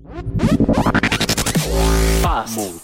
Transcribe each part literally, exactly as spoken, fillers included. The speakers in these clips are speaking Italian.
Fast Mood.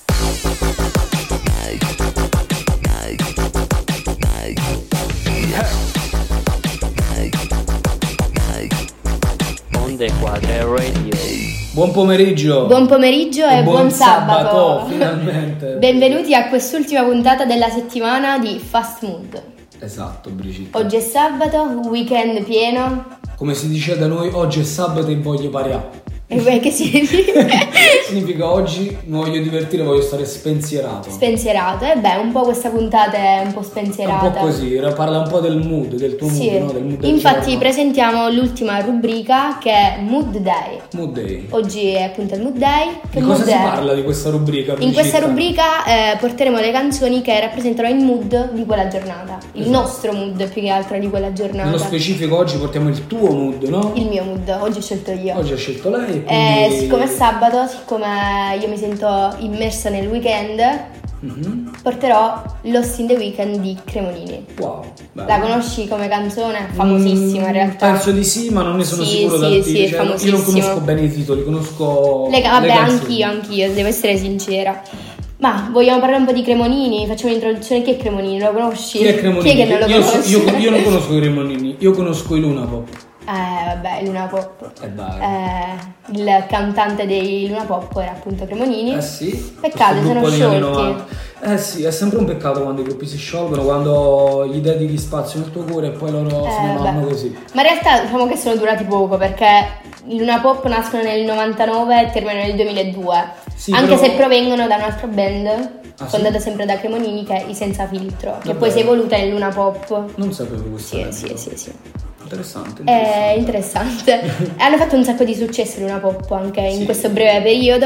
Onde Quadre Radio. Buon pomeriggio. Buon pomeriggio e, e buon, buon sabato. sabato. Finalmente. Benvenuti a quest'ultima puntata della settimana di Fast Mood. Esatto, Brigitte. Oggi è sabato, weekend pieno. Come si dice da noi, oggi è sabato e voglio pariare. E poi che significa? Significa oggi mi voglio divertire, voglio stare spensierato. Spensierato, e eh beh, un po' questa puntata è un po' spensierata. Un po' così, parla un po' del mood, del tuo sì. mood, no? Del mood del Infatti giorno. Presentiamo l'ultima rubrica che è Mood Day. Mood Day. Oggi è appunto il Mood Day. Di cosa si parla di questa rubrica? In questa rubrica eh, porteremo le canzoni che rappresentano il mood di quella giornata. Il esatto. nostro mood più che altro di quella giornata. Nello specifico oggi portiamo il tuo mood, no? Il mio mood, oggi ho scelto io. Oggi ho scelto lei. E quindi... eh, siccome è sabato, siccome io mi sento immersa nel weekend, mm-hmm. porterò Lost in the Weekend di Cremonini. Wow, bello. La conosci come canzone? Famosissima in realtà. Penso di sì, ma non ne sono sì, sicuro sì, dal sì, titolo. è Cioè, famosissimo. io non conosco bene i titoli, conosco le, vabbè, le canzoni. anch'io, anch'io, devo essere sincera. Ma vogliamo parlare un po' di Cremonini? Facciamo un'introduzione. Chi è Cremonini? Lo conosci? Chi è Cremonini? Chi è che non lo io, conosce? io, io non conosco i Cremonini, io conosco i Luna Pop. Eh vabbè, Luna Pop. Eh dai. Eh, il cantante dei Luna Pop era appunto Cremonini. Eh sì. Peccato, sono sciolti. Eh sì, è sempre un peccato quando i gruppi si sciolgono, quando gli dedichi spazio nel tuo cuore e poi loro eh, se ne vanno così. Ma in realtà diciamo che sono durati poco, perché i Luna Pop nascono nel novantanove e terminano nel duemiladue. Sì, anche però... se provengono da un'altra band ah, fondata sì? sempre da Cremonini, che è I Senza Filtro, che Davvero? Poi si è evoluta nel Luna Pop. Non sapevo questo. Sì, sì, sì, sì. Interessante, interessante. È interessante. Hanno fatto un sacco di successo Luna Pop anche sì. in questo breve periodo.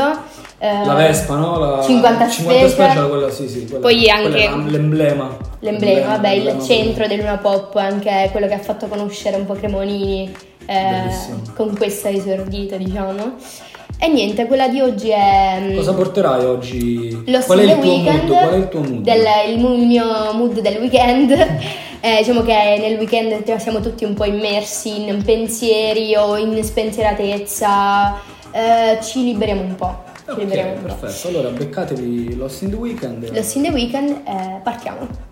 La Vespa, no? La cinquanta Special, special quella sì, sì, quella, poi anche l'emblema. L'emblema, l'emblema vabbè, l'emblema il centro del Luna Pop, anche quello che ha fatto conoscere un po' Cremonini eh, con questa esordita, diciamo. E niente, quella di oggi è... Cosa porterai oggi? Lo Qual è il tuo weekend, mood? Qual è il tuo mood? Del, il, il mio mood del weekend. eh, diciamo che nel weekend siamo tutti un po' immersi in pensieri o in spensieratezza. Eh, ci liberiamo un po'. Ci ok, liberiamo un perfetto. po'. Allora beccatevi Lost in the Weekend. Lost in the Weekend, eh, partiamo.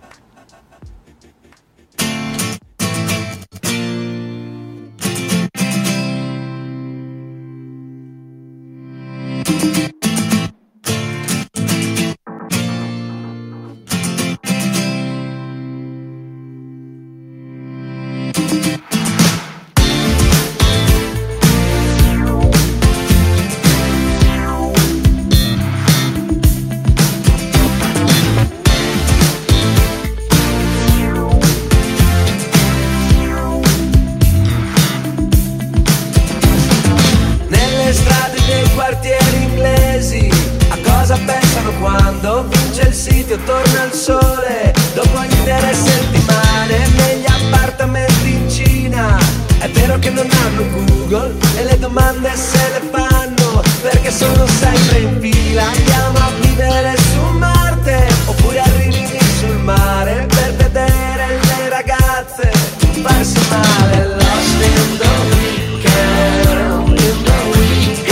Torna il sole dopo intere settimane negli appartamenti in Cina. È vero che non hanno Google e le domande se le fanno perché sono sempre in fila. Andiamo a vivere su Marte oppure arrivi sul mare per vedere le ragazze farsi male. Lost in the weekend, in the weekend.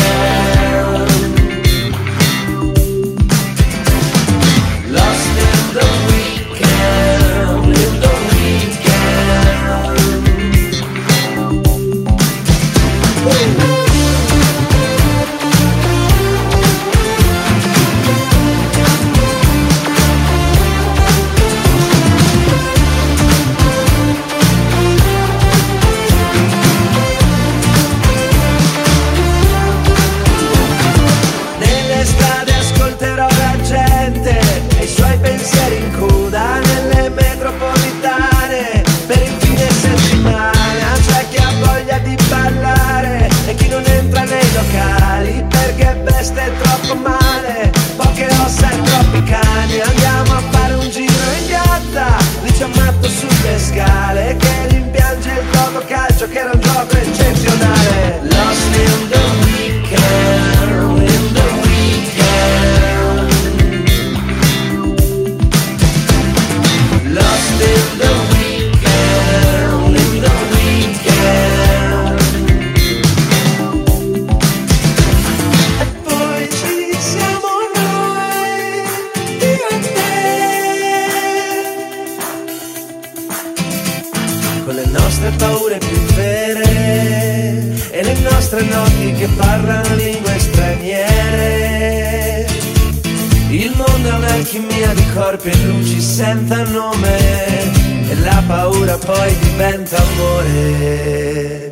nostre notti che parlano lingue straniere. Il mondo è un'alchimia di corpi e luci senza nome, e la paura poi diventa amore.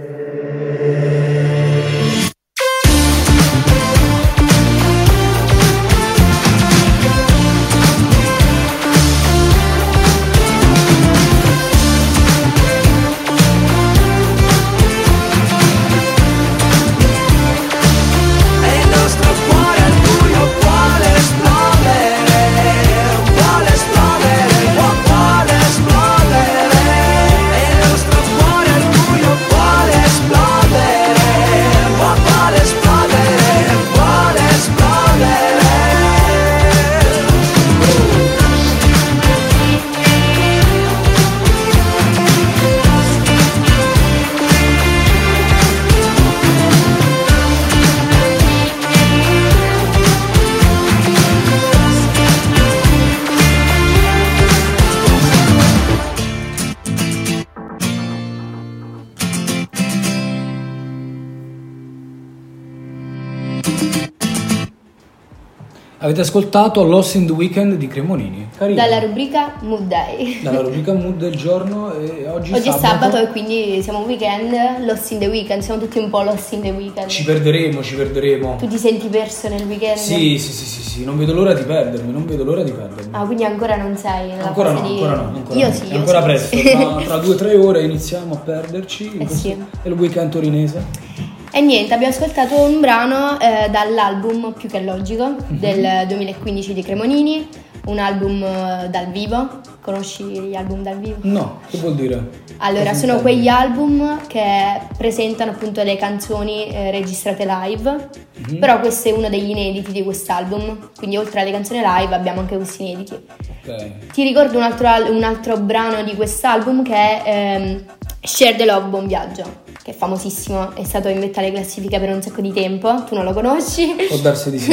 Avete ascoltato Lost in the Weekend di Cremonini. Carino. Dalla rubrica Mood Day. Dalla rubrica Mood del giorno. E oggi oggi sabato. è sabato e quindi siamo weekend, Lost in the Weekend. Siamo tutti un po' Lost in the Weekend. Ci perderemo, ci perderemo. Tu ti senti perso nel weekend? Sì, sì, sì, sì, sì. Non vedo l'ora di perdermi, non vedo l'ora di perdermi. Ah, quindi ancora non sei nella Ancora fase no, di... ancora no, ancora Io no. sì, È io ancora sì. presto, tra, tra due o tre ore iniziamo a perderci. Eh sì. È il weekend torinese. E niente, abbiamo ascoltato un brano eh, dall'album Più che logico Mm-hmm. del duemilaquindici di Cremonini, un album eh, dal vivo. Conosci gli album dal vivo? No, che vuol dire? Allora, Cosa sono intendi? quegli album che presentano appunto le canzoni eh, registrate live, Mhm. però questo è uno degli inediti di quest'album, quindi oltre alle canzoni live abbiamo anche questi inediti. Ok. Ti ricordo un altro, al- un altro brano di quest'album che è ehm, Share the Love, Buon Viaggio, che è famosissimo, è stato in vetta alle classifiche per un sacco di tempo, tu non lo conosci? Può darsi di sì.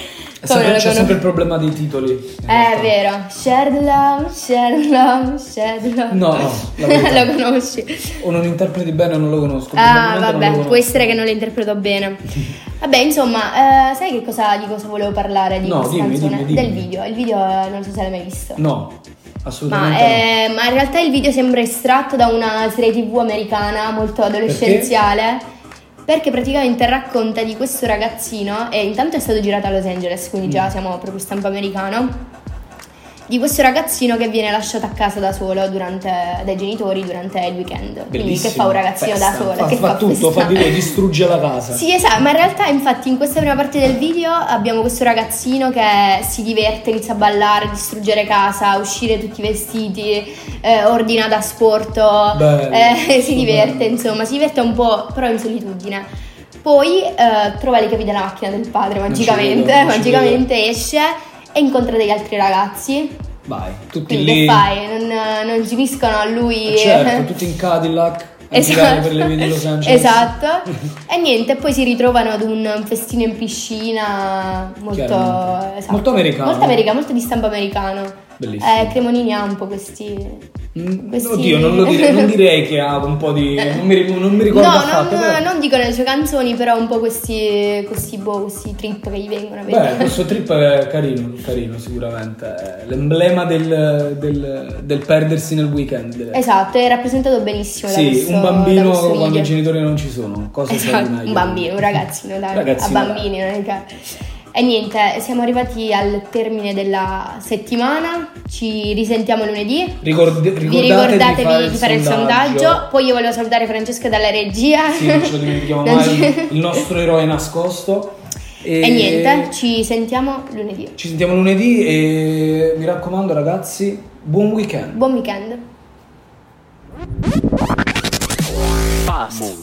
È Come sempre- non lo c'è sempre il conosci? problema dei titoli. in È realtà. vero, Share the Love, Share the Love, Share the Love. No, no, la verità. Lo conosci? O non interpreti bene o non lo conosco. Ah, probabilmente non lo vabbè, conosco. può essere che non lo interpreto bene. Vabbè, insomma, eh, sai che cosa, di cosa volevo parlare di No, questa dimmi, canzone? dimmi, dimmi. Del video. Il video eh, non so se l'hai mai visto. No, Ma, assolutamente eh, ma in realtà il video sembra estratto da una serie tivù americana molto adolescenziale. Perché praticamente racconta di questo ragazzino, e intanto è stato girato a Los Angeles, quindi già siamo proprio stampo americano. Di questo ragazzino che viene lasciato a casa da solo durante, dai genitori durante il weekend. no. Quindi Bellissimo. che fa un ragazzino Festa. da solo? Fa, che fa tutto, fa festa? di lui, distrugge la casa. Sì, esatto, ma in realtà infatti in questa prima parte del video abbiamo questo ragazzino che si diverte, inizia a ballare, distruggere casa, uscire tutti vestiti, eh, ordina da sporto, Bello, eh, si bello. diverte, insomma, si diverte un po', però in solitudine. Poi eh, trova le chiavi della macchina del padre ci magicamente, credo, non ci magicamente esce e incontra degli altri ragazzi. Vai, tutti Quindi lì. che fai? Non, non si uniscono a lui. Eh, certo, tutti in Cadillac a girare per le vie di Los Angeles. Esatto. E niente, poi si ritrovano ad un festino in piscina molto, Chiaramente. esatto, Molto americano. molto americano, molto di stampo americano. Bellissimo. Eh, Cremonini ha un po' questi, Mm, questi- Oddio, non, lo direi, non direi che ha un po' di. Non mi, ri- non mi ricordo No, affatto. non, però- non dico nelle sue canzoni, però un po' questi, questi, boh, questi trip che gli vengono. vedi? Beh, questo trip è carino, carino sicuramente. È l'emblema del, del, del perdersi nel weekend. Esatto, è rappresentato benissimo da Sì, questo, un da bambino questo quando video. i genitori non ci sono. Cosa c'è di Esatto, meglio? un bambino, un ragazzino, dai, Ragazzino, a bambini, non è che... E niente, siamo arrivati al termine della settimana, ci risentiamo lunedì. Ricordi- Vi ricordatevi ricordatevi di fare il sondaggio. Poi io volevo salutare Francesca dalla regia. Sì, non ce lo dimentichiamo Non mai, ci- il nostro eroe nascosto. E niente, ci sentiamo lunedì. Ci sentiamo lunedì e mi raccomando ragazzi, buon weekend. Buon weekend. Fast.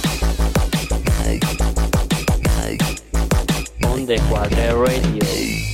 Onde Quadre Radio.